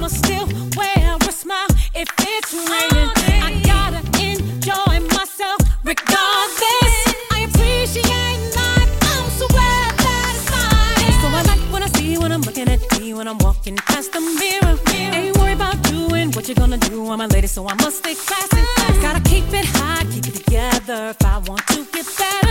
I'ma still wear a smile if it's raining. I gotta enjoy myself regardless. I appreciate life. I'm so glad that it's mine. So I like what I see when I'm looking at me when I'm walking past the mirror. Ain't worried about doing what you're gonna do. I'm a lady, so I must stay classy. Gotta keep it high, keep it together if I want to get better.